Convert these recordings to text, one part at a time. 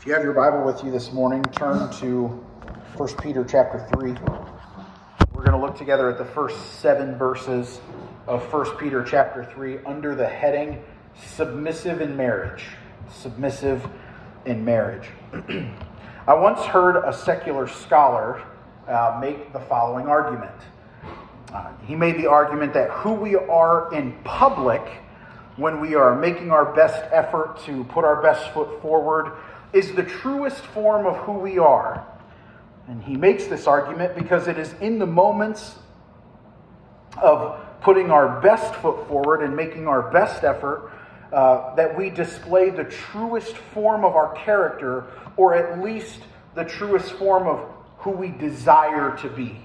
If you have your Bible with you this morning, turn to 1 Peter chapter 3. We're going to look together at the first 7 verses of 1 Peter chapter 3 under the heading Submissive in Marriage. Submissive in Marriage. I once heard a secular scholar make the following argument. He made the argument that who we are in public, when we are making our best effort to put our best foot forward, is the truest form of who we are. And he makes this argument because it is in the moments of putting our best foot forward and making our best effort that we display the truest form of our character, or at least the truest form of who we desire to be.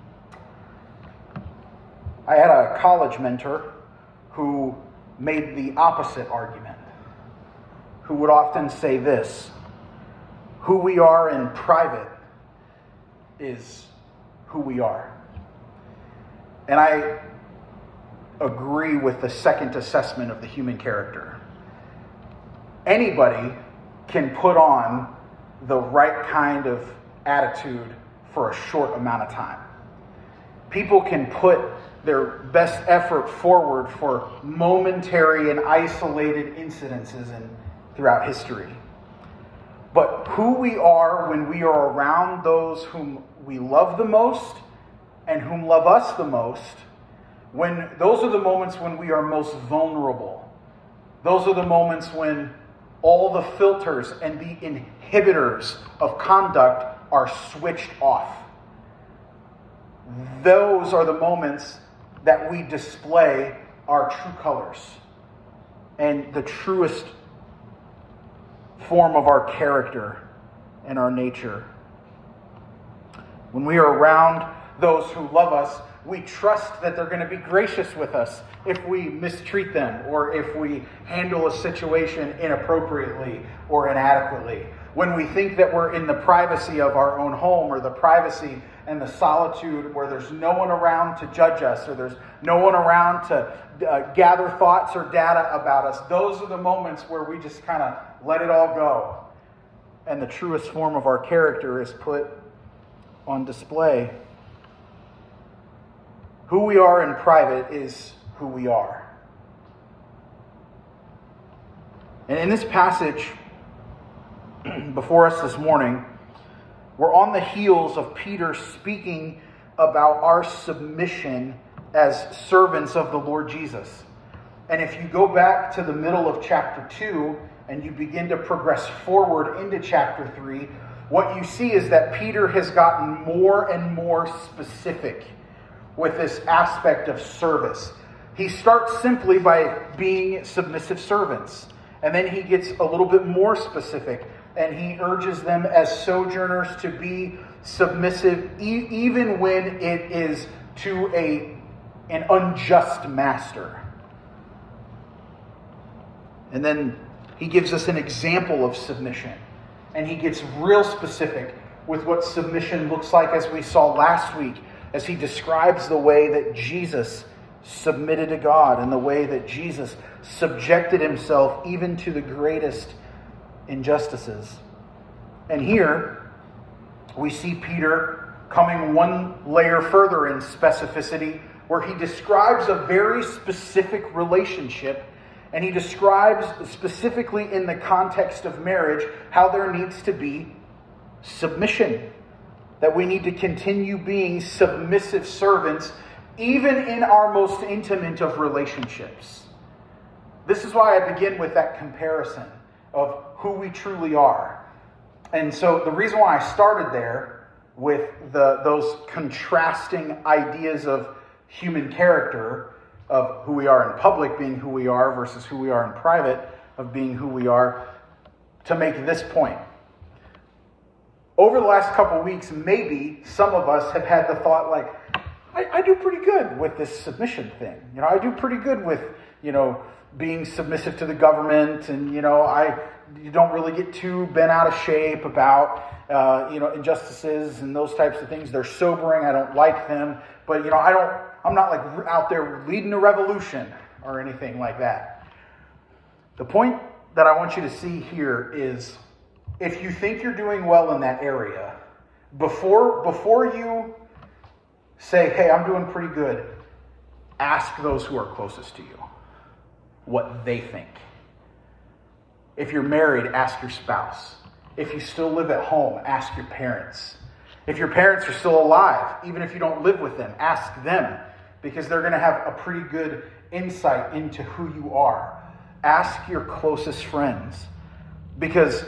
I had a college mentor who made the opposite argument, who would often say this: who we are in private is who we are. And I agree with the second assessment of the human character. Anybody can put on the right kind of attitude for a short amount of time. People can put their best effort forward for momentary and isolated incidences throughout history. But who we are when we are around those whom we love the most and whom love us the most, when those are the moments when we are most vulnerable. Those are the moments when all the filters and the inhibitors of conduct are switched off. Those are the moments that we display our true colors and the truest form of our character and our nature. When we are around those who love us, we trust that they're going to be gracious with us if we mistreat them or if we handle a situation inappropriately or inadequately. When we think that we're in the privacy of our own home, or the privacy and the solitude where there's no one around to judge us, or there's no one around to gather thoughts or data about us, those are the moments where we just kind of let it all go. And the truest form of our character is put on display. Who we are in private is who we are. And in this passage before us this morning, we're on the heels of Peter speaking about our submission as servants of the Lord Jesus. And if you go back to the middle of chapter 2 and you begin to progress forward into chapter 3, what you see is that Peter has gotten more and more specific with this aspect of service. He starts simply by being submissive servants, and then he gets a little bit more specific, and he urges them as sojourners to be submissive even when it is to an unjust master. And then he gives us an example of submission, and he gets real specific with what submission looks like, as we saw last week, as he describes the way that Jesus submitted to God and the way that Jesus subjected himself even to the greatest injustices. And here we see Peter coming one layer further in specificity, where he describes a very specific relationship, and he describes specifically in the context of marriage how there needs to be submission. That we need to continue being submissive servants even in our most intimate of relationships. This is why I begin with that comparison of who we truly are. And so the reason why I started there with those contrasting ideas of human character, of who we are in public being who we are versus who we are in private of being who we are, to make this point. Over the last couple of weeks, maybe some of us have had the thought, like, I do pretty good with this submission thing. I do pretty good with, being submissive to the government, and, you don't really get too bent out of shape about, injustices and those types of things. They're sobering. I don't like them. But, I'm not like out there leading a revolution or anything like that. The point that I want you to see here is if you think you're doing well in that area, before you say, hey, I'm doing pretty good, ask those who are closest to you what they think. If you're married, ask your spouse. If you still live at home, ask your parents. If your parents are still alive, even if you don't live with them, ask them, because they're going to have a pretty good insight into who you are. Ask your closest friends, because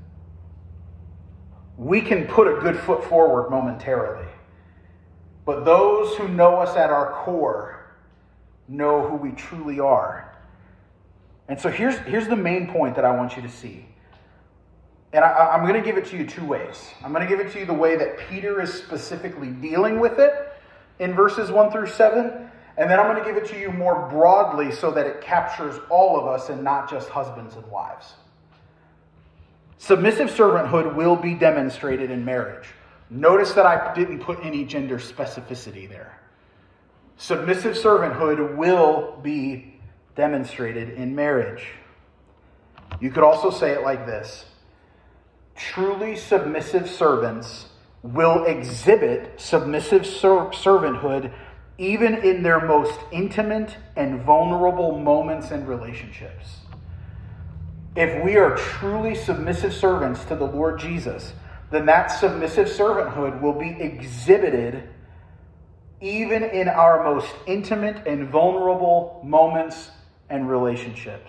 we can put a good foot forward momentarily, but those who know us at our core know who we truly are. And so here's the main point that I want you to see. And I'm going to give it to you two ways. I'm going to give it to you the way that Peter is specifically dealing with it in verses 1 through 7. And then I'm going to give it to you more broadly so that it captures all of us and not just husbands and wives. Submissive servanthood will be demonstrated in marriage. Notice that I didn't put any gender specificity there. Submissive servanthood will be demonstrated in marriage. You could also say it like this. Truly submissive servants will exhibit submissive servanthood even in their most intimate and vulnerable moments and relationships. If we are truly submissive servants to the Lord Jesus, then that submissive servanthood will be exhibited even in our most intimate and vulnerable moments and relationships.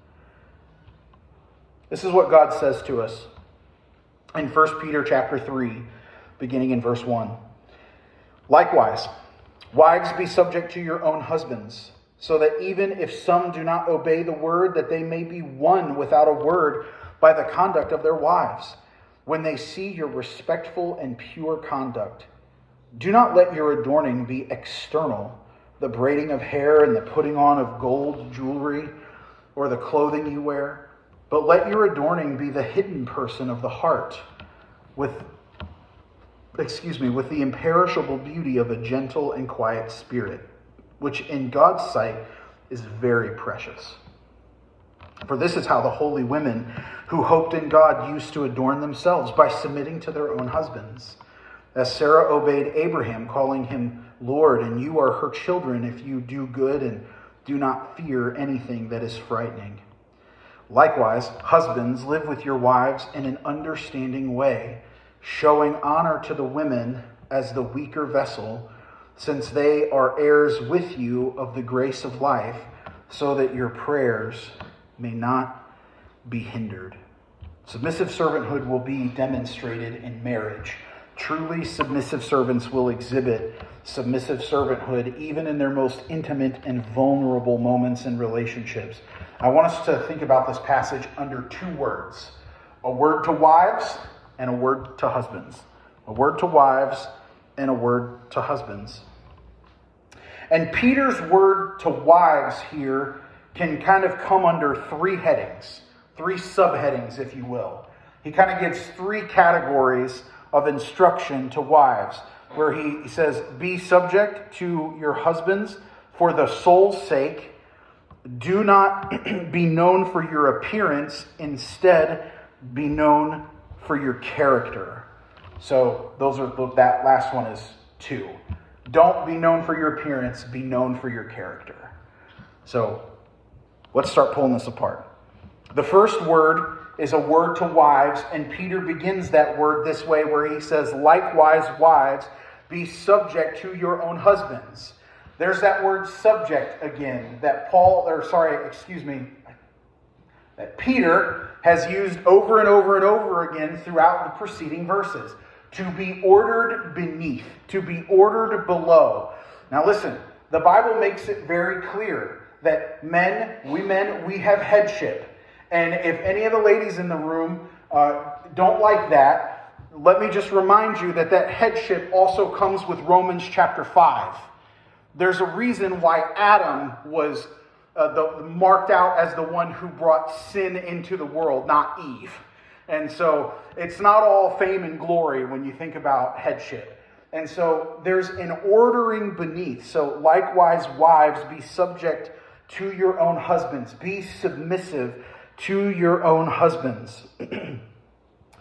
This is what God says to us in 1 Peter chapter 3, beginning in verse 1. Likewise, wives, be subject to your own husbands, so that even if some do not obey the word, that they may be won without a word by the conduct of their wives, when they see your respectful and pure conduct. Do not let your adorning be external, the braiding of hair and the putting on of gold jewelry, or the clothing you wear, but let your adorning be the hidden person of the heart, with the imperishable beauty of a gentle and quiet spirit, which in God's sight is very precious. For this is how the holy women who hoped in God used to adorn themselves, by submitting to their own husbands. As Sarah obeyed Abraham, calling him Lord, and you are her children if you do good and do not fear anything that is frightening. Likewise, husbands, live with your wives in an understanding way, showing honor to the women as the weaker vessel, since they are heirs with you of the grace of life, so that your prayers may not be hindered. Submissive servanthood will be demonstrated in marriage. Truly submissive servants will exhibit submissive servanthood even in their most intimate and vulnerable moments and relationships. I want us to think about this passage under two words. A word to wives and a word to husbands. A word to wives and a word to husbands. And Peter's word to wives here can kind of come under three headings, three subheadings, if you will. He kind of gives three categories of instruction to wives, where he says, be subject to your husbands for the soul's sake. Do not be known for your appearance. Instead, be known for your character. So that last one is 2. Don't be known for your appearance. Be known for your character. So let's start pulling this apart. The first word is a word to wives, and Peter begins that word this way, where he says, likewise, wives, be subject to your own husbands. There's that word subject again that that Peter has used over and over and over again throughout the preceding verses. To be ordered beneath, to be ordered below. Now listen, the Bible makes it very clear that we have headship. And if any of the ladies in the room don't like that, let me just remind you that headship also comes with Romans chapter 5. There's a reason why Adam was marked out as the one who brought sin into the world, not Eve. And so it's not all fame and glory when you think about headship. And so there's an ordering beneath. So likewise, wives, be subject to your own husbands. Be submissive to your own husbands.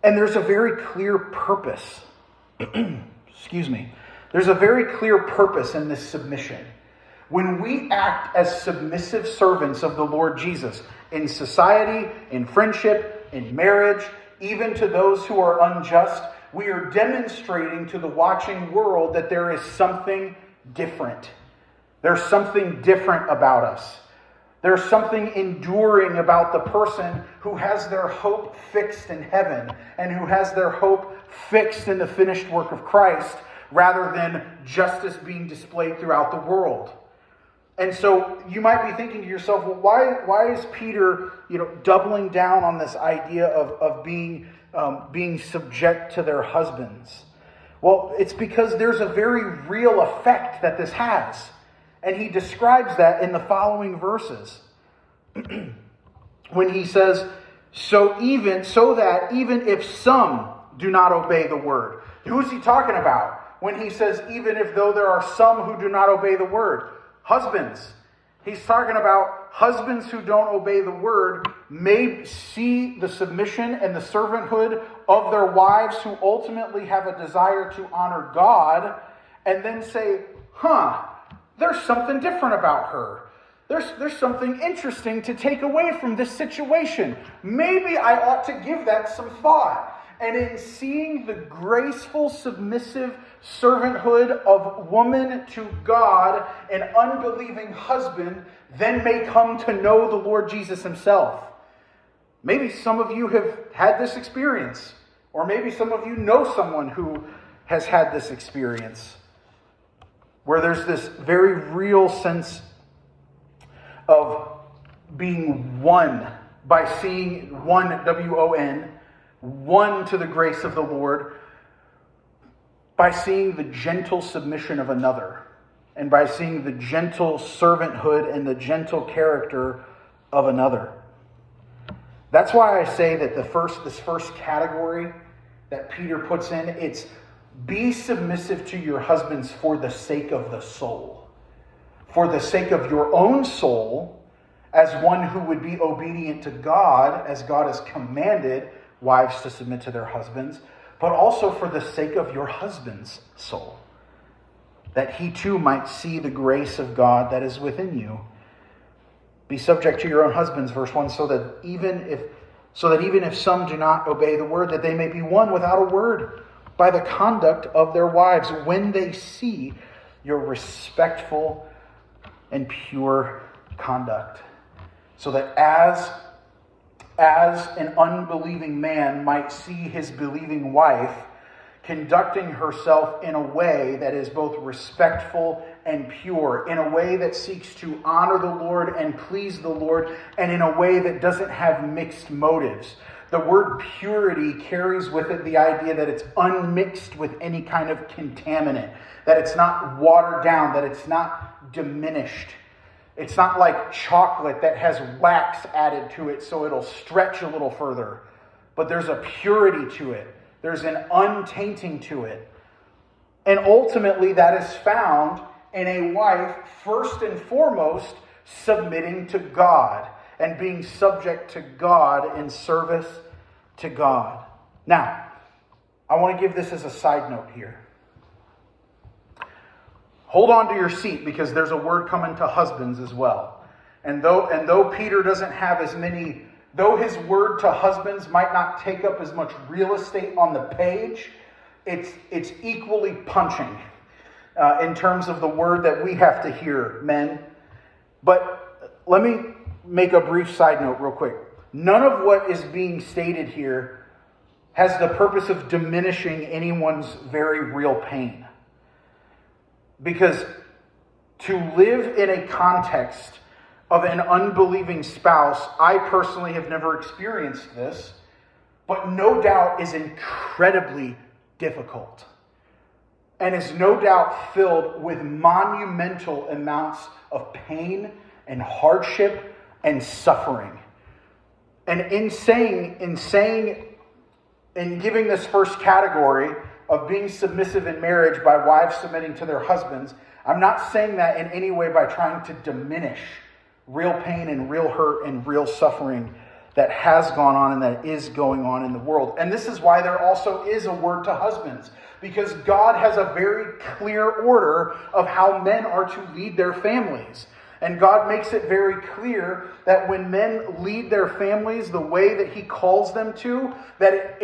And there's a very clear purpose. Excuse me. There's a very clear purpose in this submission. When we act as submissive servants of the Lord Jesus in society, in friendship, in marriage, even to those who are unjust, we are demonstrating to the watching world that there is something different. There's something different about us. There's something enduring about the person who has their hope fixed in heaven and who has their hope fixed in the finished work of Christ rather than justice being displayed throughout the world. And so you might be thinking to yourself, well, why is Peter, doubling down on this idea of being subject to their husbands? Well, it's because there's a very real effect that this has. And he describes that in the following verses. When he says, so that even if some do not obey the word. Who is he talking about when he says, even if though there are some who do not obey the word? Husbands. He's talking about husbands who don't obey the word may see the submission and the servanthood of their wives who ultimately have a desire to honor God and then say, there's something different about her. There's something interesting to take away from this situation. Maybe I ought to give that some thought. And in seeing the graceful, submissive servanthood of woman to God, an unbelieving husband then may come to know the Lord Jesus himself. Maybe some of you have had this experience, or maybe some of you know someone who has had this experience, where there's this very real sense of being won by seeing one, W-O-N, won to the grace of the Lord by seeing the gentle submission of another and by seeing the gentle servanthood and the gentle character of another. That's why I say that this first category that Peter puts in, it's be submissive to your husbands for the sake of the soul. For the sake of your own soul, as one who would be obedient to God, as God has commanded wives to submit to their husbands, but also for the sake of your husband's soul, that he too might see the grace of God that is within you. Be subject to your own husbands, verse 1, so that even if some do not obey the word, that they may be won without a word by the conduct of their wives, when they see your respectful and pure conduct. So that as an unbelieving man might see his believing wife conducting herself in a way that is both respectful and pure, in a way that seeks to honor the Lord and please the Lord, and in a way that doesn't have mixed motives. The word purity carries with it the idea that it's unmixed with any kind of contaminant, that it's not watered down, that it's not diminished. It's not like chocolate that has wax added to it so it'll stretch a little further. But there's a purity to it. There's an untainting to it. And ultimately that is found in a wife, first and foremost, submitting to God and being subject to God in service to God. Now, I want to give this as a side note here. Hold on to your seat, because there's a word coming to husbands as well. And though Peter doesn't have as many, though his word to husbands might not take up as much real estate on the page, it's equally punching in terms of the word that we have to hear, men. But let me make a brief side note real quick. None of what is being stated here has the purpose of diminishing anyone's very real pain. Because to live in a context of an unbelieving spouse, I personally have never experienced this, but no doubt is incredibly difficult. And is no doubt filled with monumental amounts of pain and hardship and suffering. And in giving this first category of being submissive in marriage by wives submitting to their husbands, I'm not saying that in any way by trying to diminish real pain and real hurt and real suffering that has gone on and that is going on in the world. And this is why there also is a word to husbands, because God has a very clear order of how men are to lead their families. And God makes it very clear that when men lead their families the way that he calls them to, that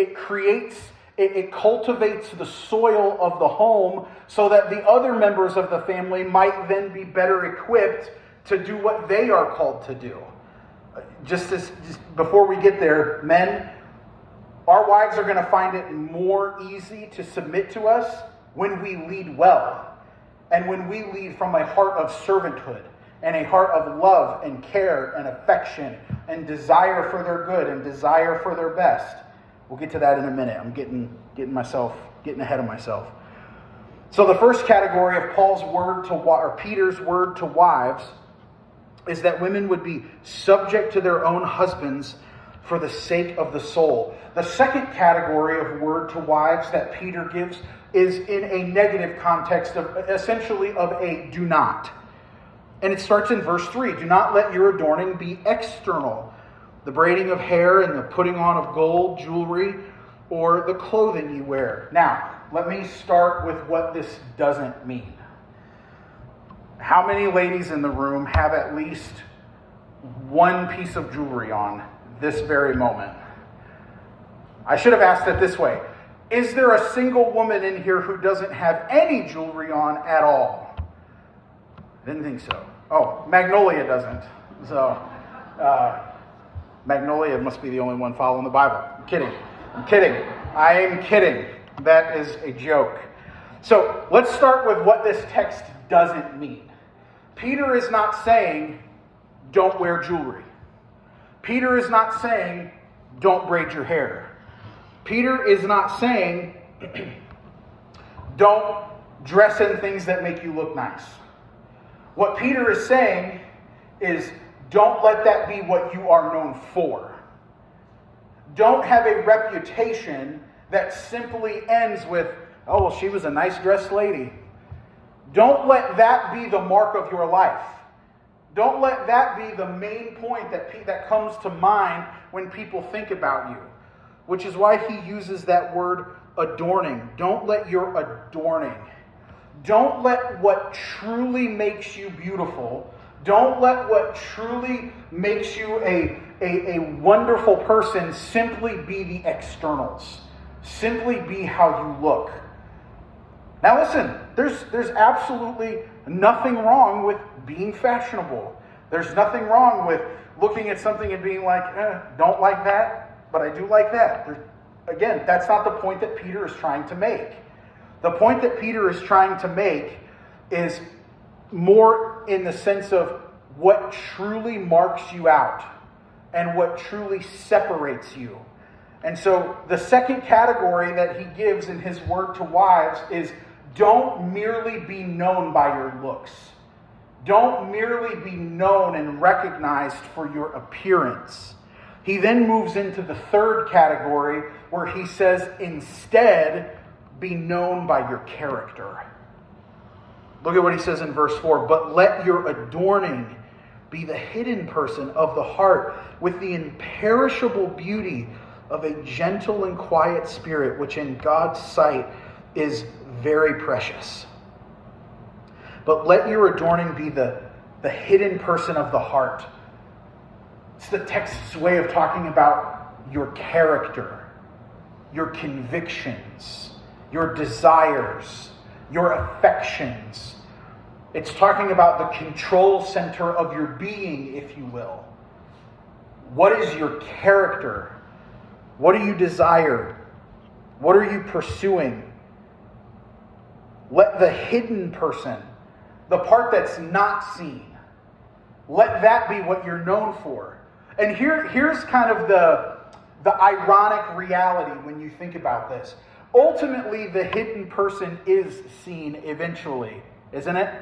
it cultivates the soil of the home so that the other members of the family might then be better equipped to do what they are called to do. Just before we get there, men, our wives are going to find it more easy to submit to us when we lead well, and when we lead from a heart of servanthood and a heart of love and care and affection and desire for their good and desire for their best. We'll get to that in a minute. I'm getting ahead of myself. So the first category of Peter's word to wives is that women would be subject to their own husbands for the sake of the soul. The second category of word to wives that Peter gives is in a negative context of essentially of a do not. And it starts in verse 3. Do not let your adorning be external, the braiding of hair and the putting on of gold, jewelry, or the clothing you wear. Now, let me start with what this doesn't mean. How many ladies in the room have at least one piece of jewelry on this very moment? I should have asked it this way. Is there a single woman in here who doesn't have any jewelry on at all? Didn't think so. Oh, Magnolia doesn't. So, Magnolia must be the only one following the Bible. I'm kidding. I am kidding. That is a joke. So, let's start with what this text doesn't mean. Peter is not saying, don't wear jewelry. Peter is not saying, don't braid your hair. Peter is not saying, don't dress in things that make you look nice. What Peter is saying is, don't let that be what you are known for. Don't have a reputation that simply ends with, oh, well, she was a nice dressed lady. Don't let that be the mark of your life. Don't let that be the main point that comes to mind when people think about you. Which is why he uses that word adorning. Don't let your adorning. Don't let what truly makes you beautiful. Don't let what truly makes you a wonderful person simply be the externals. Simply be how you look. Now listen, there's absolutely nothing wrong with being fashionable. There's nothing wrong with looking at something and being like, don't like that, but I do like that. Again, that's not the point that Peter is trying to make. The point that Peter is trying to make is more in the sense of what truly marks you out and what truly separates you. And so the second category that he gives in his word to wives is don't merely be known by your looks. Don't merely be known and recognized for your appearance. He then moves into the third category where he says instead be known by your character. Look at what he says in verse 4. But let your adorning be the hidden person of the heart with the imperishable beauty of a gentle and quiet spirit, which in God's sight is very precious. But let your adorning be the hidden person of the heart. It's the text's way of talking about your character, your convictions, your desires, your affections. It's talking about the control center of your being, if you will. What is your character? What do you desire? What are you pursuing? Let the hidden person, the part that's not seen, let that be what you're known for. And here's kind of the ironic reality when you think about this. Ultimately, the hidden person is seen eventually, isn't it?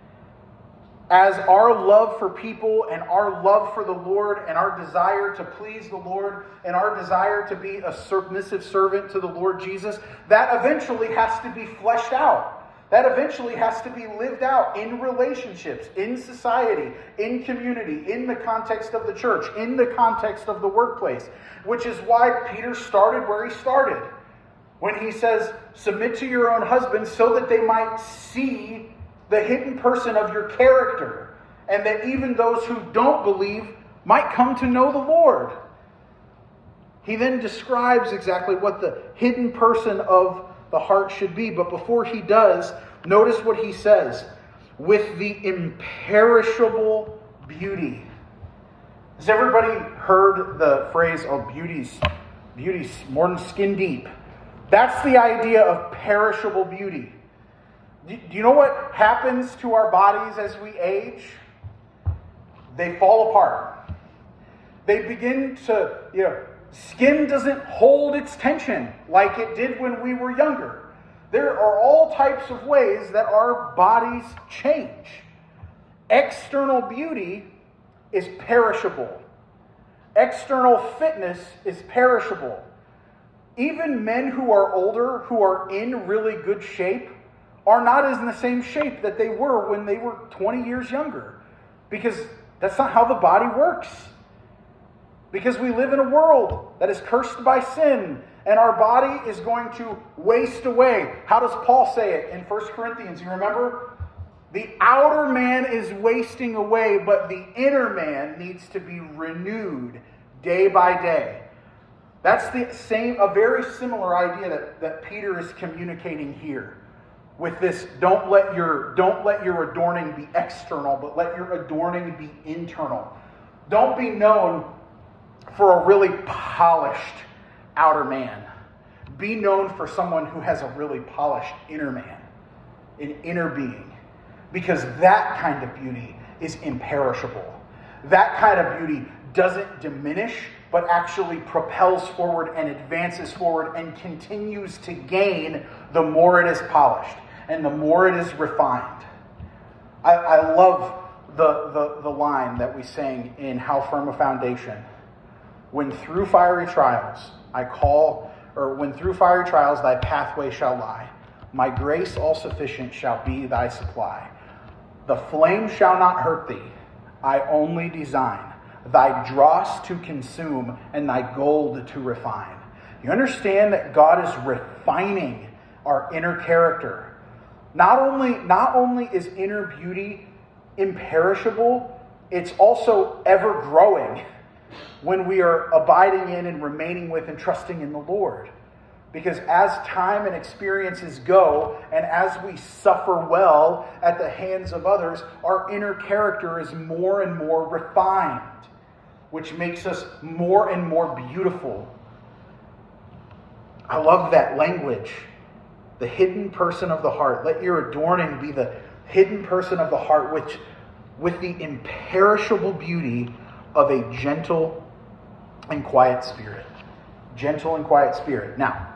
As our love for people and our love for the Lord and our desire to please the Lord and our desire to be a submissive servant to the Lord Jesus, that eventually has to be fleshed out. that eventually has to be lived out in relationships, in society, in community, in the context of the church, in the context of the workplace, which is why Peter started where he started. When he says, submit to your own husbands so that they might see the hidden person of your character, and that even those who don't believe might come to know the Lord. He then describes exactly what the hidden person of the heart should be. But before he does, notice what he says. With the imperishable beauty. Has everybody heard the phrase, oh, beauty's more than skin deep? That's the idea of perishable beauty. Do you know what happens to our bodies as we age? They fall apart. They begin to, skin doesn't hold its tension like it did when we were younger. There are all types of ways that our bodies change. External beauty is perishable. External fitness is perishable. Even men who are older, who are in really good shape, are not in the same shape that they were when they were 20 years younger. Because that's not how the body works. Because we live in a world that is cursed by sin, and our body is going to waste away. How does Paul say it in 1 Corinthians? You remember? The outer man is wasting away, but the inner man needs to be renewed day by day. That's a very similar idea that Peter is communicating here. With this, don't let your adorning be external, but let your adorning be internal. Don't be known for a really polished outer man. Be known for someone who has a really polished inner man, an inner being. Because that kind of beauty is imperishable. That kind of beauty doesn't diminish, but actually propels forward and advances forward and continues to gain the more it is polished and the more it is refined. I love the line that we sang in How Firm a Foundation. When through fiery trials when through fiery trials thy pathway shall lie, my grace all sufficient shall be thy supply. The flame shall not hurt thee, I only design thy dross to consume and thy gold to refine. You understand that God is refining our inner character. Not only is inner beauty imperishable, it's also ever growing when we are abiding in and remaining with and trusting in the Lord. Because as time and experiences go, and as we suffer well at the hands of others, our inner character is more and more refined, which makes us more and more beautiful. I love that language. The hidden person of the heart. Let your adorning be the hidden person of the heart, which with the imperishable beauty of a gentle and quiet spirit. Gentle and quiet spirit. Now,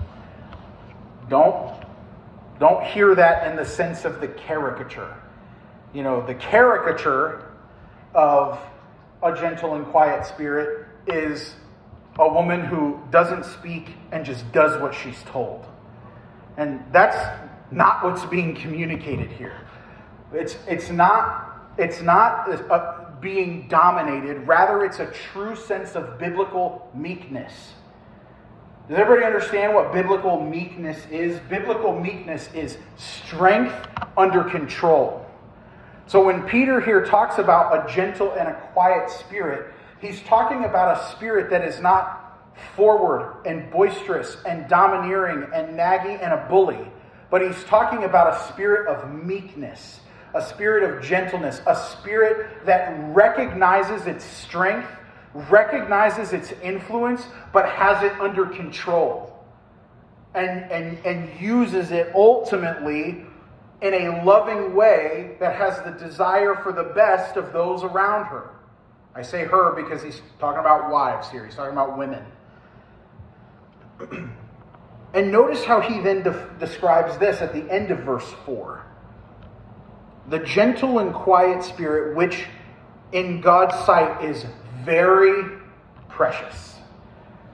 don't hear that in the sense of the caricature. The caricature of a gentle and quiet spirit is a woman who doesn't speak and just does what she's told. And that's not what's being communicated here. It's not being dominated. Rather, it's a true sense of biblical meekness. Does everybody understand what biblical meekness is? Biblical meekness is strength under control. So when Peter here talks about a gentle and a quiet spirit, he's talking about a spirit that is not forward and boisterous and domineering and naggy and a bully. But he's talking about a spirit of meekness, a spirit of gentleness, a spirit that recognizes its strength, recognizes its influence, but has it under control. And uses it ultimately in a loving way that has the desire for the best of those around her. I say her because he's talking about wives here. He's talking about women. And notice how he then describes this at the end of verse 4. The gentle and quiet spirit, which in God's sight is very precious.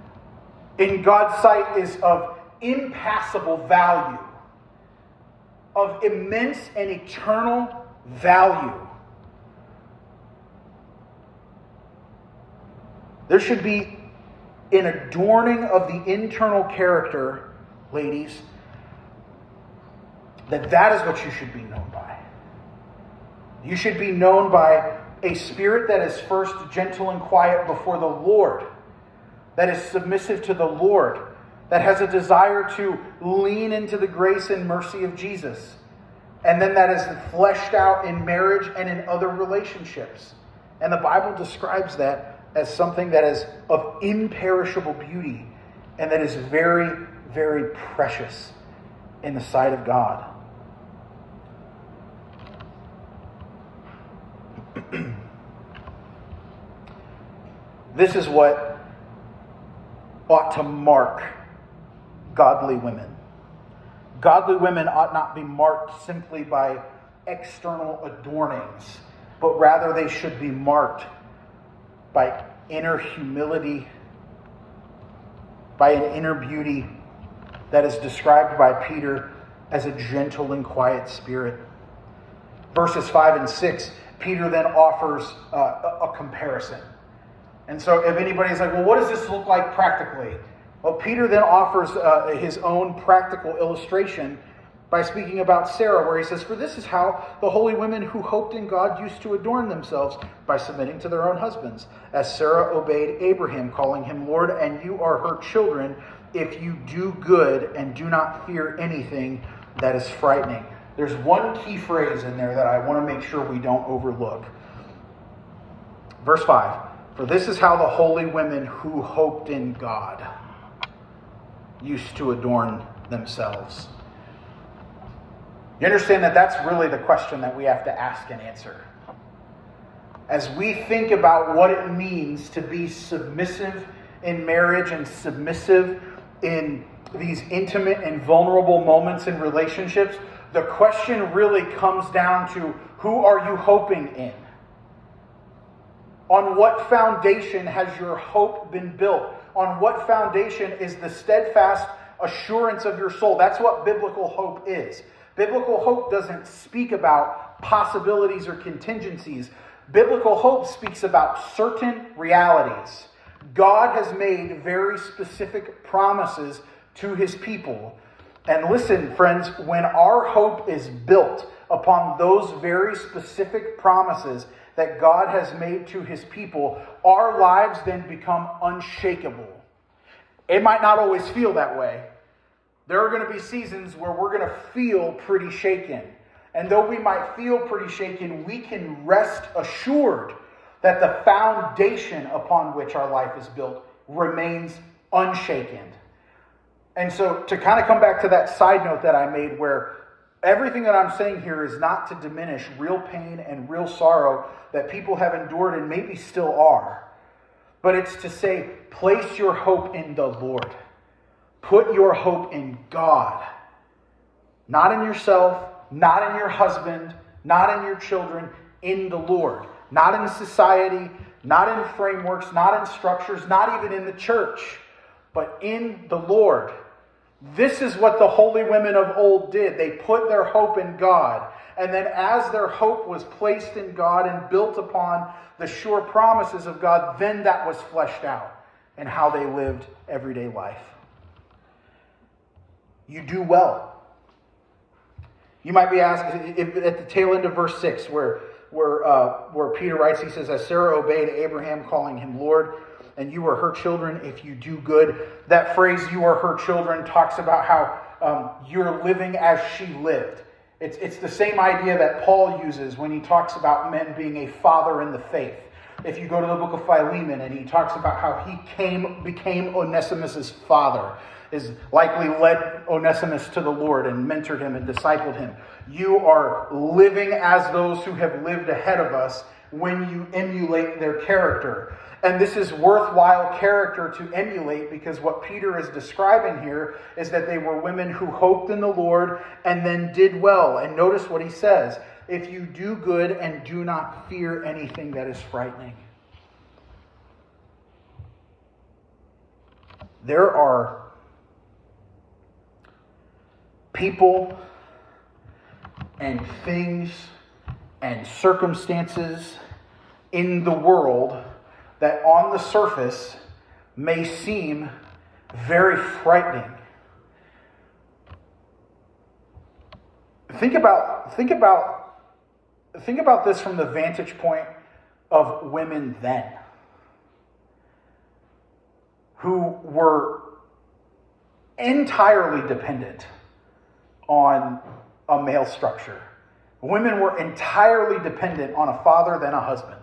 In God's sight is of impassable value. of immense and eternal value. There should be an adorning of the internal character, ladies, that is what you should be known by. You should be known by a spirit that is first gentle and quiet before the Lord, that is submissive to the Lord, that has a desire to lean into the grace and mercy of Jesus, and then that is fleshed out in marriage and in other relationships. And the Bible describes that as something that is of imperishable beauty and that is very, very precious in the sight of God. This is what ought to mark godly women. Godly women ought not be marked simply by external adornings, but rather they should be marked by inner humility, by an inner beauty that is described by Peter as a gentle and quiet spirit. Verses 5 and 6, Peter then offers a comparison. And so if anybody's like, well, what does this look like practically? Well, Peter then offers his own practical illustration by speaking about Sarah, where he says, "For this is how the holy women who hoped in God used to adorn themselves, by submitting to their own husbands, as Sarah obeyed Abraham, calling him Lord, and you are her children, if you do good and do not fear anything that is frightening." There's one key phrase in there that I want to make sure we don't overlook. Verse 5, "For this is how the holy women who hoped in God used to adorn themselves." You understand that that's really the question that we have to ask and answer. As we think about what it means to be submissive in marriage and submissive in these intimate and vulnerable moments in relationships, the question really comes down to, who are you hoping in? On what foundation has your hope been built? On what foundation is the steadfast assurance of your soul? That's what biblical hope is. Biblical hope doesn't speak about possibilities or contingencies. Biblical hope speaks about certain realities. God has made very specific promises to his people. And listen, friends, when our hope is built upon those very specific promises that God has made to his people, our lives then become unshakable. It might not always feel that way. There are going to be seasons where we're going to feel pretty shaken. And though we might feel pretty shaken, we can rest assured that the foundation upon which our life is built remains unshaken. And so to kind of come back to that side note that I made, where everything that I'm saying here is not to diminish real pain and real sorrow that people have endured and maybe still are. But it's to say, place your hope in the Lord. Put your hope in God. Not in yourself, not in your husband, not in your children, in the Lord. Not in society, not in frameworks, not in structures, not even in the church, but in the Lord. This is what the holy women of old did. They put their hope in God. And then as their hope was placed in God and built upon the sure promises of God, then that was fleshed out in how they lived everyday life. You do well. You might be asking, at the tail end of verse 6, where Peter writes, he says, "As Sarah obeyed Abraham, calling him Lord, and you are her children if you do good." That phrase, "you are her children," talks about how you're living as she lived. It's the same idea that Paul uses when he talks about men being a father in the faith. If you go to the book of Philemon and he talks about how he became Onesimus' father, is likely led Onesimus to the Lord and mentored him and discipled him. You are living as those who have lived ahead of us when you emulate their character. And this is worthwhile character to emulate, because what Peter is describing here is that they were women who hoped in the Lord and then did well. And notice what he says: "If you do good and do not fear anything that is frightening." There are people and things and circumstances in the world that on the surface may seem very frightening. Think about this from the vantage point of women then, who were entirely dependent on a male structure. Women were entirely dependent on a father than a husband.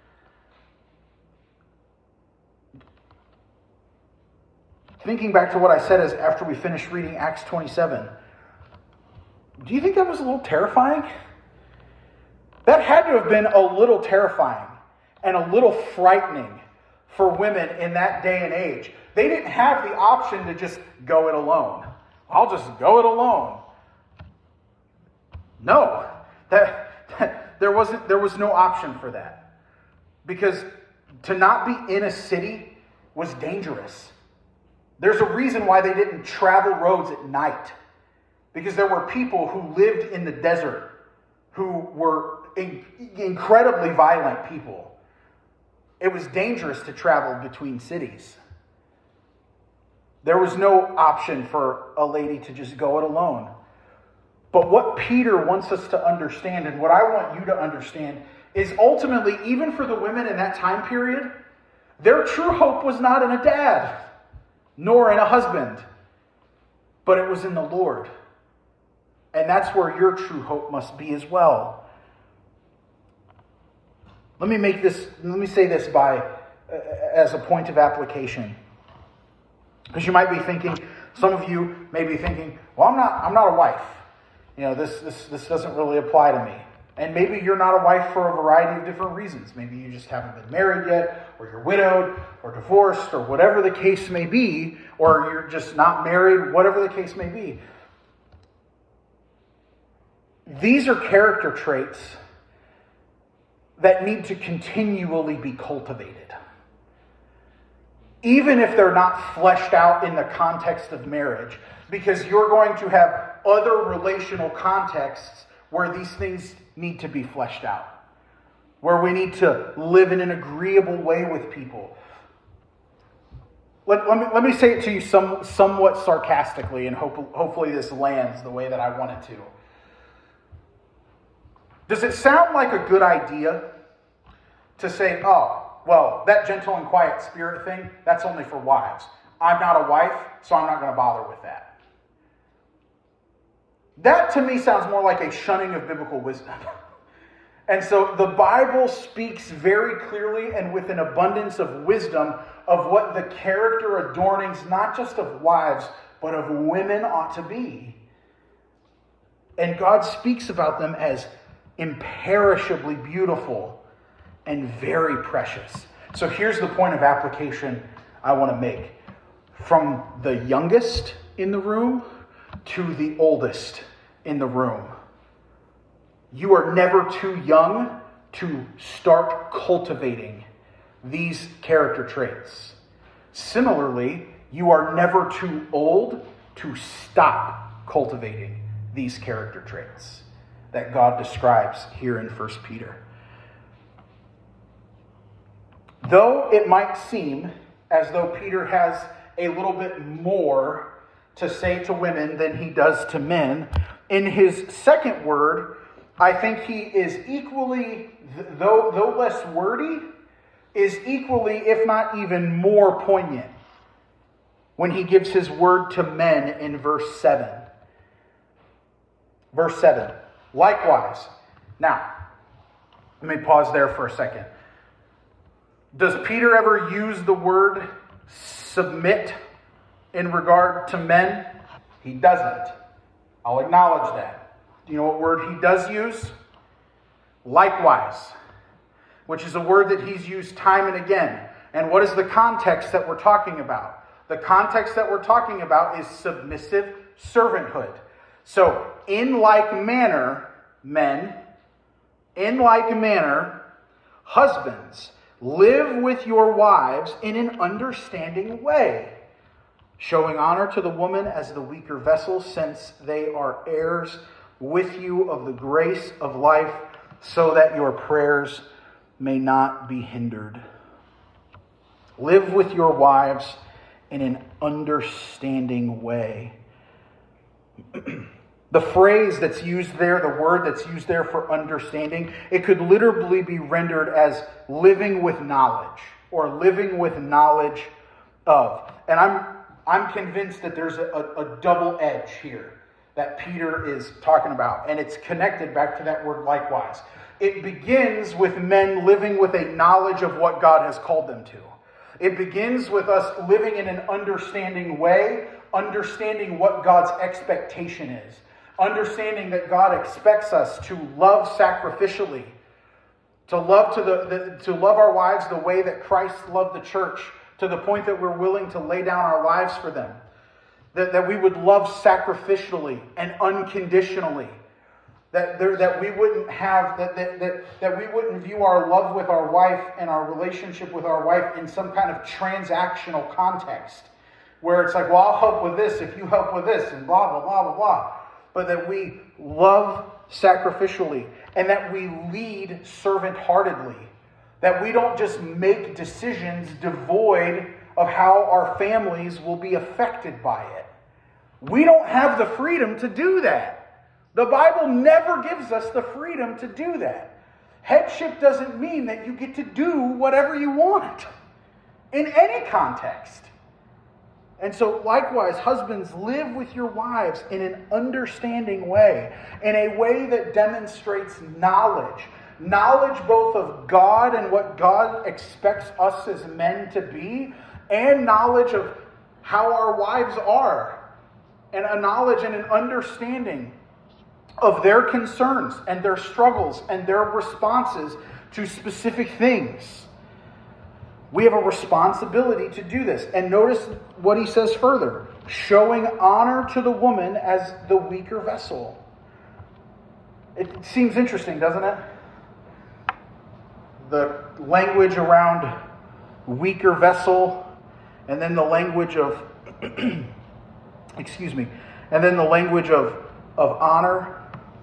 Thinking back to what I said as after we finished reading Acts 27, do you think that was a little terrifying? That had to have been a little terrifying and a little frightening for women in that day and age. They didn't have the option to just go it alone. I'll just go it alone. No, there was no option for that. Because to not be in a city was dangerous. There's a reason why they didn't travel roads at night. Because there were people who lived in the desert who were incredibly violent people. It was dangerous to travel between cities. There was no option for a lady to just go it alone. But what Peter wants us to understand, and what I want you to understand, is ultimately, even for the women in that time period, their true hope was not in a dad, nor in a husband, but it was in the Lord. And that's where your true hope must be as well. Let me say this as a point of application. Because you might be thinking, some of you may be thinking, well, I'm not a wife. This doesn't really apply to me. And maybe you're not a wife for a variety of different reasons. Maybe you just haven't been married yet, or you're widowed, or divorced, or whatever the case may be, or you're just not married, whatever the case may be. These are character traits that need to continually be cultivated. Even if they're not fleshed out in the context of marriage, because you're going to have other relational contexts where these things need to be fleshed out, where we need to live in an agreeable way with people. Let me say it to you somewhat sarcastically, and hopefully this lands the way that I want it to. Does it sound like a good idea to say, oh, well, that gentle and quiet spirit thing, that's only for wives. I'm not a wife, so I'm not going to bother with that. That to me sounds more like a shunning of biblical wisdom. And so the Bible speaks very clearly and with an abundance of wisdom of what the character adornings, not just of wives, but of women ought to be. And God speaks about them as imperishably beautiful and very precious. So here's the point of application I want to make. From the youngest in the room to the oldest in the room, you are never too young to start cultivating these character traits. Similarly, you are never too old to stop cultivating these character traits that God describes here in 1 Peter. Though it might seem as though Peter has a little bit more to say to women than he does to men, in his second word, I think he is equally, though less wordy, is equally, if not even more poignant when he gives his word to men in verse 7. Verse 7. Likewise. Now, let me pause there for a second. Does Peter ever use the word submit in regard to men? He doesn't. I'll acknowledge that. Do you know what word he does use? Likewise, which is a word that he's used time and again. And what is the context that we're talking about? The context that we're talking about is submissive servanthood. So, in like manner, men, in like manner, husbands, live with your wives in an understanding way, showing honor to the woman as the weaker vessel, since they are heirs with you of the grace of life, so that your prayers may not be hindered. Live with your wives in an understanding way. The phrase that's used there, the word that's used there for understanding, it could literally be rendered as living with knowledge or living with knowledge of. And I'm convinced that there's a double edge here that Peter is talking about. And it's connected back to that word likewise. It begins with men living with a knowledge of what God has called them to. It begins with us living in an understanding way, understanding what God's expectation is, understanding that God expects us to love sacrificially, to love to love our wives the way that Christ loved the church, to the point that we're willing to lay down our lives for them, that we would love sacrificially and unconditionally, that we wouldn't have that we wouldn't view our love with our wife and our relationship with our wife in some kind of transactional context, where it's like, well, I'll help with this if you help with this, and blah, blah, blah, blah, blah. But that we love sacrificially, and that we lead servant-heartedly. That we don't just make decisions devoid of how our families will be affected by it. We don't have the freedom to do that. The Bible never gives us the freedom to do that. Headship doesn't mean that you get to do whatever you want in any context. And so likewise, husbands, live with your wives in an understanding way, in a way that demonstrates knowledge. Knowledge both of God and what God expects us as men to be, and knowledge of how our wives are, and a knowledge and an understanding of their concerns and their struggles and their responses to specific things. We have a responsibility to do this. And notice what he says further. Showing honor to the woman as the weaker vessel. It seems interesting, doesn't it? The language around weaker vessel, and then the language of, excuse me, and then the language of honor.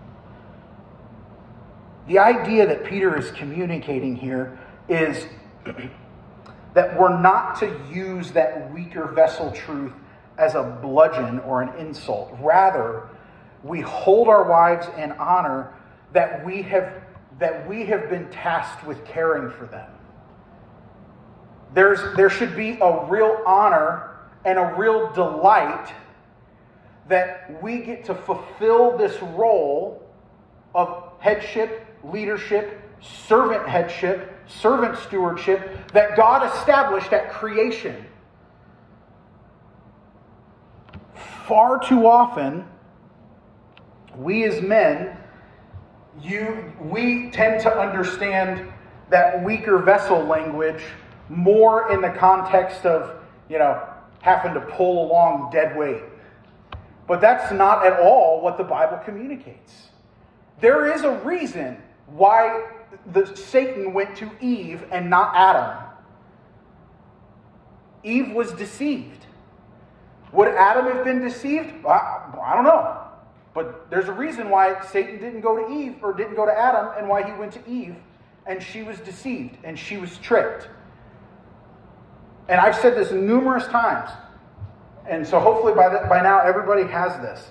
The idea that Peter is communicating here is that we're not to use that weaker vessel truth as a bludgeon or an insult. Rather, we hold our wives in honor that we have been tasked with caring for them. There should be a real honor and a real delight that we get to fulfill this role of headship, leadership, servant headship, servant stewardship that God established at creation. Far too often, we as men, we tend to understand that weaker vessel language more in the context of, having to pull along dead weight. But that's not at all what the Bible communicates. There is a reason why Satan went to Eve and not Adam. Eve was deceived. Would Adam have been deceived? I don't know. But there's a reason why Satan didn't go to Eve or didn't go to Adam, and why he went to Eve, and she was deceived and she was tricked. And I've said this numerous times. And so hopefully by now everybody has this.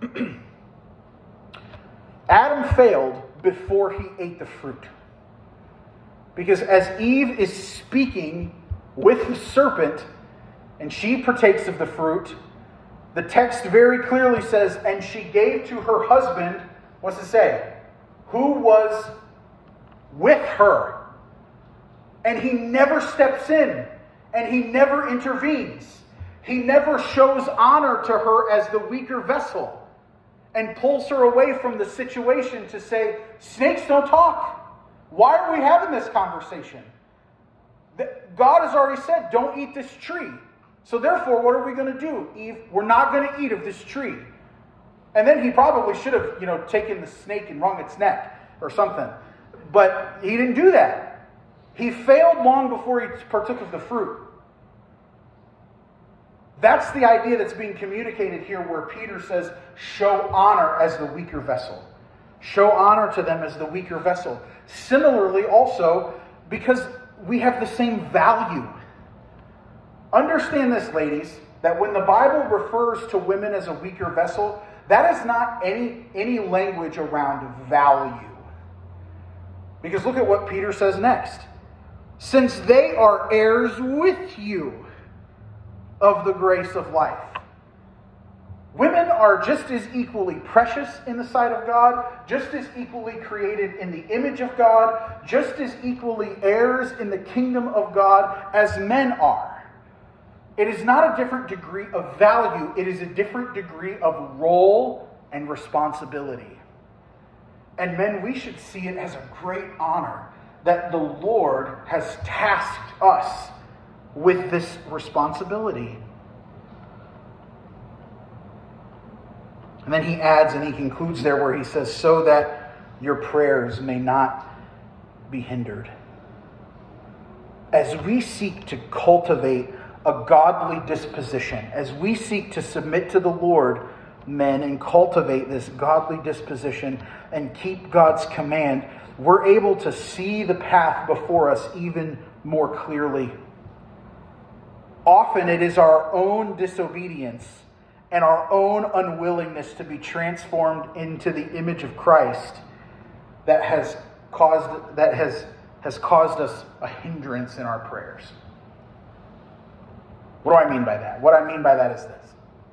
Adam failed before he ate the fruit. Because as Eve is speaking with the serpent, and she partakes of the fruit, the text very clearly says, and she gave to her husband, what's it say? Who was with her. And he never steps in, and he never intervenes. He never shows honor to her as the weaker vessel and pulls her away from the situation to say, snakes don't talk. Why are we having this conversation? God has already said, don't eat this tree. So therefore, what are we going to do, Eve? We're not going to eat of this tree. And then he probably should have, taken the snake and wrung its neck or something. But he didn't do that. He failed long before he partook of the fruit. That's the idea that's being communicated here, where Peter says, show honor as the weaker vessel. Show honor to them as the weaker vessel. Similarly, also, because we have the same value. Understand this, ladies, that when the Bible refers to women as a weaker vessel, that is not any language around value. Because look at what Peter says next. Since they are heirs with you of the grace of life. Women are just as equally precious in the sight of God, just as equally created in the image of God, just as equally heirs in the kingdom of God as men are. It is not a different degree of value, it is a different degree of role and responsibility. And men, we should see it as a great honor that the Lord has tasked us with this responsibility. And then he adds and he concludes there where he says, so that your prayers may not be hindered. As we seek to cultivate a godly disposition, as we seek to submit to the Lord, men, and cultivate this godly disposition and keep God's command, we're able to see the path before us even more clearly. Often it is our own disobedience and our own unwillingness to be transformed into the image of Christ that has caused us a hindrance in our prayers. What do I mean by that? What I mean by that is this.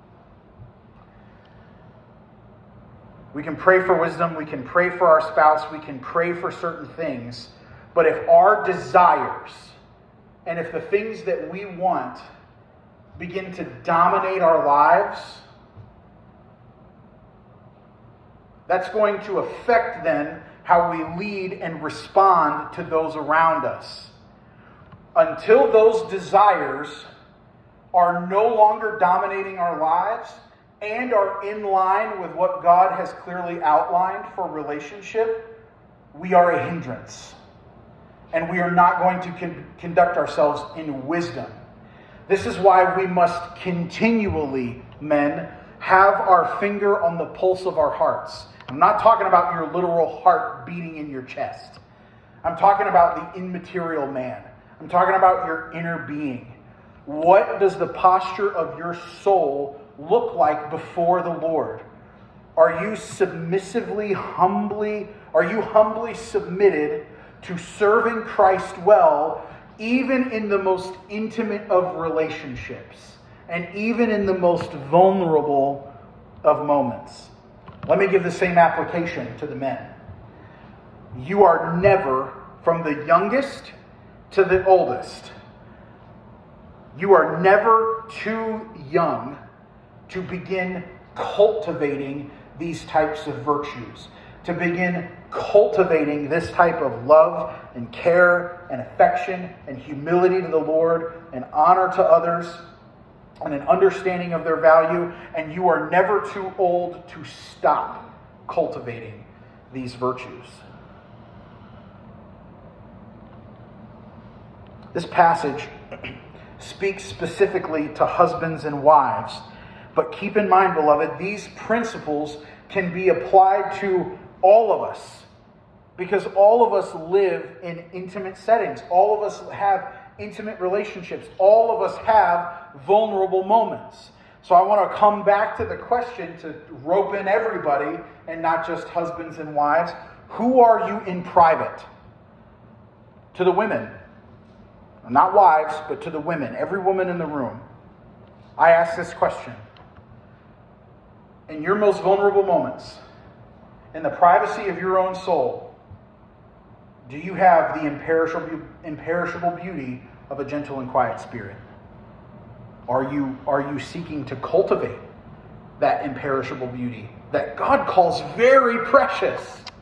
We can pray for wisdom, we can pray for our spouse, we can pray for certain things, but if our desires and if the things that we want begin to dominate our lives, that's going to affect then how we lead and respond to those around us. Until those desires are no longer dominating our lives and are in line with what God has clearly outlined for relationship, we are a hindrance. And we are not going to conduct ourselves in wisdom. This is why we must continually, men, have our finger on the pulse of our hearts. I'm not talking about your literal heart beating in your chest. I'm talking about the immaterial man. I'm talking about your inner being. What does the posture of your soul look like before the Lord? Are you humbly submitted to serving Christ well, even in the most intimate of relationships, and even in the most vulnerable of moments? Let me give the same application to the men. You are never, from the youngest to the oldest, you are never too young to begin cultivating these types of virtues, to begin cultivating this type of love and care and affection and humility to the Lord and honor to others and an understanding of their value. And you are never too old to stop cultivating these virtues. This passage speaks specifically to husbands and wives. But keep in mind, beloved, these principles can be applied to all of us. Because all of us live in intimate settings. All of us have intimate relationships. All of us have vulnerable moments. So I want to come back to the question to rope in everybody and not just husbands and wives. Who are you in private? To the women. Not wives, but to the women. Every woman in the room. I ask this question. In your most vulnerable moments, in the privacy of your own soul, do you have the imperishable beauty of a gentle and quiet spirit? Are you seeking to cultivate that imperishable beauty that God calls very precious?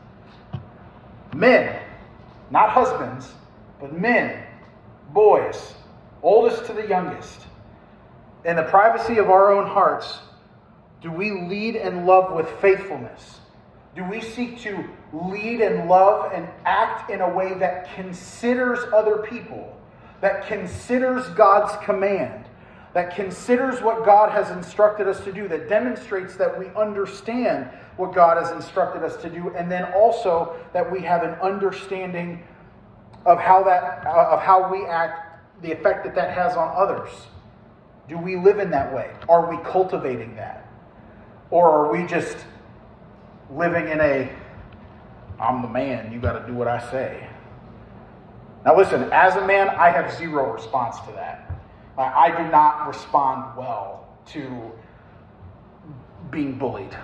Men, not husbands, but men, boys, oldest to the youngest. In the privacy of our own hearts, do we lead and love with faithfulness? Do we seek to lead and love and act in a way that considers other people, that considers God's command, that considers what God has instructed us to do, that demonstrates that we understand what God has instructed us to do, and then also that we have an understanding of how we act, the effect that has on others. Do we live in that way? Are we cultivating that? Or are we just living in I'm the man, you got to do what I say? Now listen, as a man, I have zero response to that. I do not respond well to being bullied.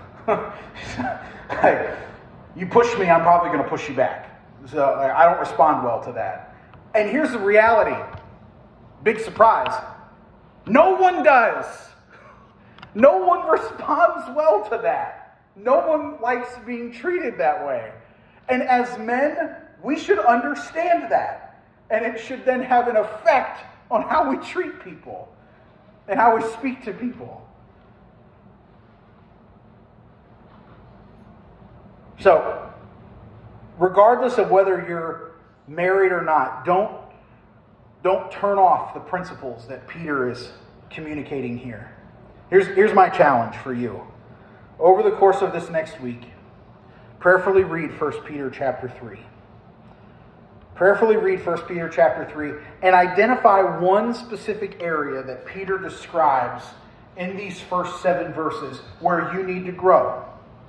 You push me, I'm probably going to push you back. So I don't respond well to that. And here's the reality. Big surprise. No one does. No one responds well to that. No one likes being treated that way. And as men, we should understand that. And it should then have an effect on how we treat people and how we speak to people. So, regardless of whether you're married or not, don't turn off the principles that Peter is communicating here. Here's my challenge for you. Over the course of this next week, prayerfully read 1 Peter chapter 3. Prayerfully read 1 Peter chapter 3 and identify one specific area that Peter describes in these first 7 verses where you need to grow.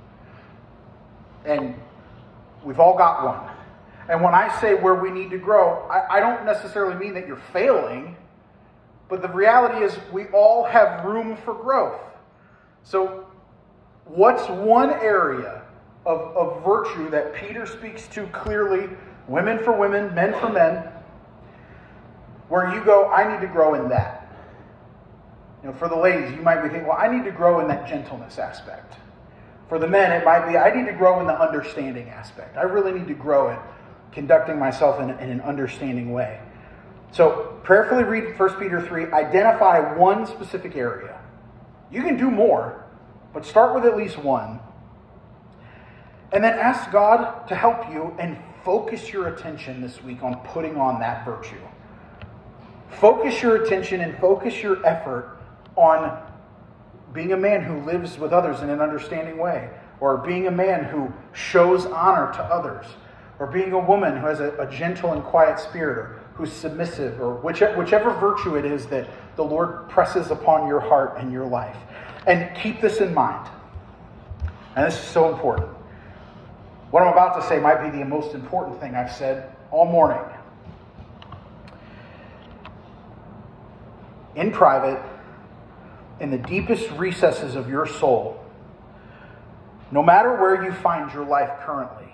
And we've all got one. And when I say where we need to grow, I don't necessarily mean that you're failing, but the reality is we all have room for growth. So what's one area of virtue that Peter speaks to clearly, women for women, men for men, where you go, I need to grow in that? For the ladies, you might be thinking, well, I need to grow in that gentleness aspect. For the men, it might be, I need to grow in the understanding aspect. I really need to grow in conducting myself in an understanding way. So, prayerfully read 1 Peter 3, identify one specific area. You can do more, but start with at least one. And then ask God to help you and focus your attention this week on putting on that virtue. Focus your attention and focus your effort on being a man who lives with others in an understanding way, or being a man who shows honor to others, or being a woman who has a gentle and quiet spirit, or who's submissive, or whichever virtue it is that the Lord presses upon your heart and your life. And keep this in mind. And this is so important. What I'm about to say might be the most important thing I've said all morning. In private, in the deepest recesses of your soul, no matter where you find your life currently,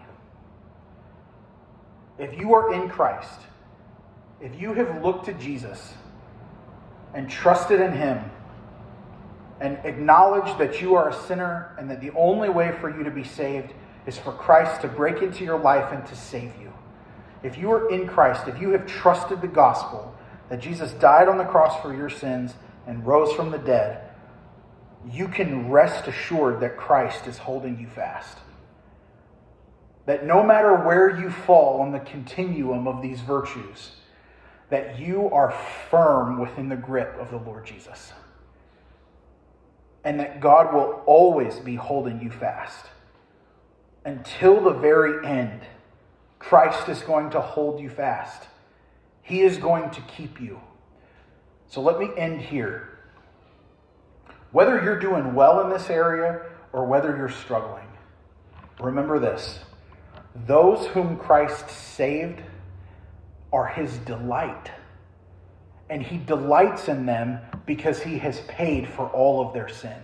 if you are in Christ, if you have looked to Jesus and trusted in Him and acknowledged that you are a sinner and that the only way for you to be saved is for Christ to break into your life and to save you. If you are in Christ, if you have trusted the gospel that Jesus died on the cross for your sins and rose from the dead, you can rest assured that Christ is holding you fast. That no matter where you fall on the continuum of these virtues, that you are firm within the grip of the Lord Jesus. And that God will always be holding you fast. Until the very end, Christ is going to hold you fast. He is going to keep you. So let me end here. Whether you're doing well in this area or whether you're struggling, remember this. Those whom Christ saved are His delight. And He delights in them because He has paid for all of their sin.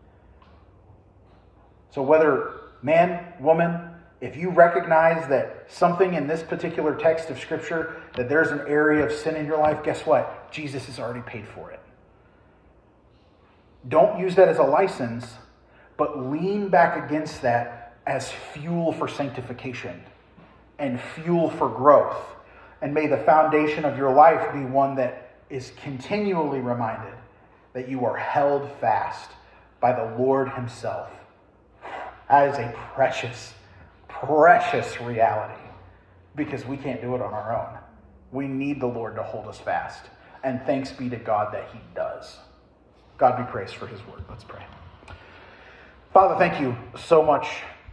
So whether man, woman, if you recognize that something in this particular text of Scripture, that there's an area of sin in your life, guess what? Jesus has already paid for it. Don't use that as a license, but lean back against that as fuel for sanctification and fuel for growth. And may the foundation of your life be one that is continually reminded that you are held fast by the Lord Himself. That is a precious, precious reality because we can't do it on our own. We need the Lord to hold us fast. and thanks be to God that he does. God be praised for his word. Let's pray. Father, thank you so much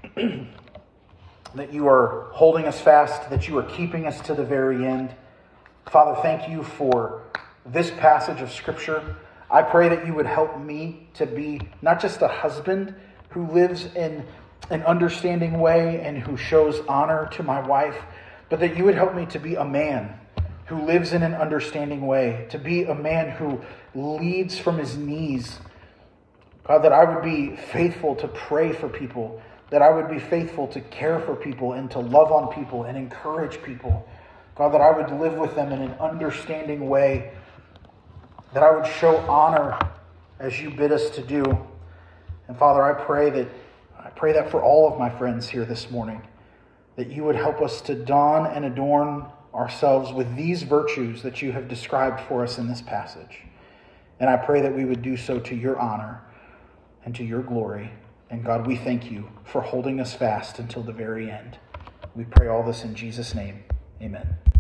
that you are holding us fast, that you are keeping us to the very end. Father, thank you for this passage of Scripture. I pray that you would help me to be not just a husband who lives in an understanding way and who shows honor to my wife, but that you would help me to be a man who lives in an understanding way, to be a man who leads from his knees. God, that I would be faithful to pray for people, that I would be faithful to care for people and to love on people and encourage people. God, that I would live with them in an understanding way, that I would show honor as you bid us to do. And Father, I pray that for all of my friends here this morning, that you would help us to don and adorn ourselves with these virtues that you have described for us in this passage. And I pray that we would do so to your honor and to your glory. And God, we thank you for holding us fast until the very end. We pray all this in Jesus' name. Amen.